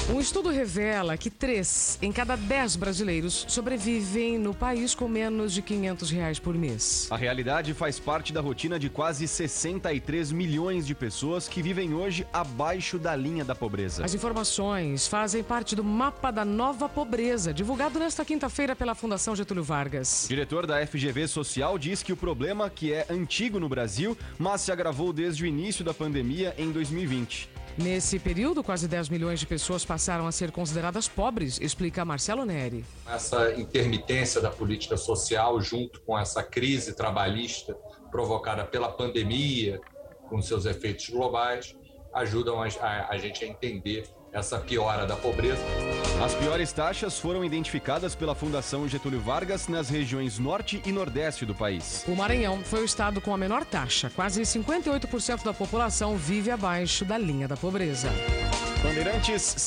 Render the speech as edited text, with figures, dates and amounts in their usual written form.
Um estudo revela que 3 em cada 10 brasileiros sobrevivem no país com menos de R$500 por mês. A realidade faz parte da rotina de quase 63 milhões de pessoas que vivem hoje abaixo da linha da pobreza. As informações fazem parte do Mapa da Nova Pobreza, divulgado nesta quinta-feira pela Fundação Getúlio Vargas. O diretor da FGV Social diz que o problema, que é antigo no Brasil, mas se agravou desde o início da pandemia em 2020. Nesse período, quase 10 milhões de pessoas passaram a ser consideradas pobres, explica Marcelo Neri. Essa intermitência da política social, junto com essa crise trabalhista provocada pela pandemia, com seus efeitos globais, ajudam a gente a entender essa piora da pobreza. As piores taxas foram identificadas pela Fundação Getúlio Vargas nas regiões norte e nordeste do país. O Maranhão foi o estado com a menor taxa. Quase 58% da população vive abaixo da linha da pobreza. Bandeirantes